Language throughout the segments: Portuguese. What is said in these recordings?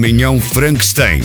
Caminhão Frankenstein.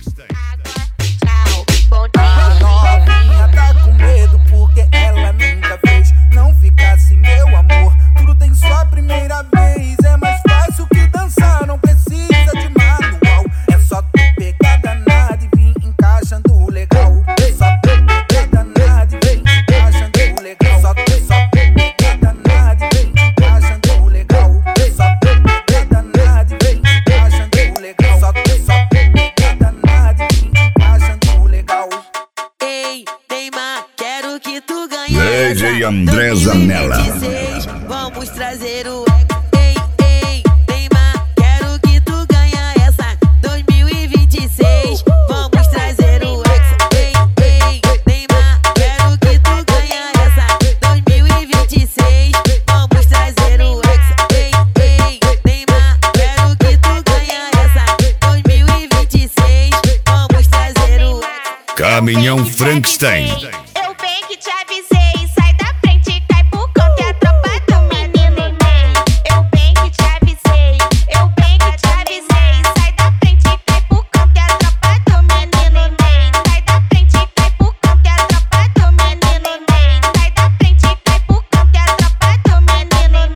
Novinha tá com medo porque ela nunca fez. Não ficasse meu amor, tudo tem sua primeira vez. É mais fácil que dançar, não precisa de manual. É só tu pegar danado e vir encaixando legal. É só tu pegar danado e vir encaixando legal. Só pegar danado e vir encaixando legal. Só pegar danado e vir encaixando legal. Só pegar danado e vir encaixando legal. Ei, Neymar, quero que tu ganhe DJ essa André Zanella. 2026, vamos trazer o Ei, Neymar, quero que tu ganhe essa 2026, vamos trazer o Ei, Neymar, quero que tu ganhe essa 2026, vamos trazer o Ei, Neymar, quero que tu ganhe essa 2026, vamos trazer o Caminhão Frankenstein.